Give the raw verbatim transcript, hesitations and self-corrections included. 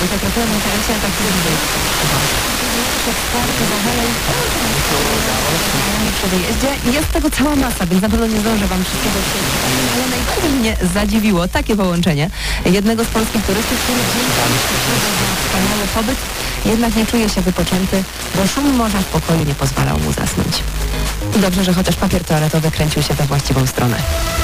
bo tak trochę na interesie tak przy wyjeździe. Jest tego cała masa, więc na pewno nie zdążę wam wszystkiego przyjechać. Ale najbardziej mnie zadziwiło takie połączenie jednego z polskich turystów, który dzięki za wspaniały pobyt jednak nie czuje się wypoczęty, bo szum morza w pokoju nie pozwalał mu zasnąć. I dobrze, że chociaż papier toaletowy kręcił się we właściwą stronę.